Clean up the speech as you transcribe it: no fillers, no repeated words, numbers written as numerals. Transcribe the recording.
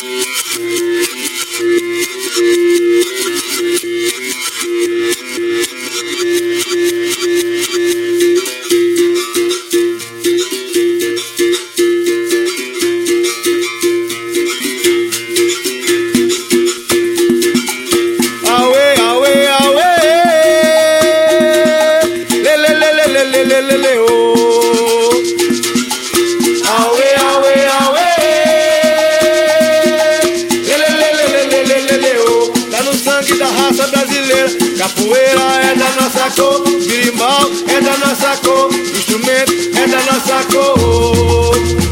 Capoeira é da nossa cor, birimbau é da nossa cor, instrumento é da nossa cor.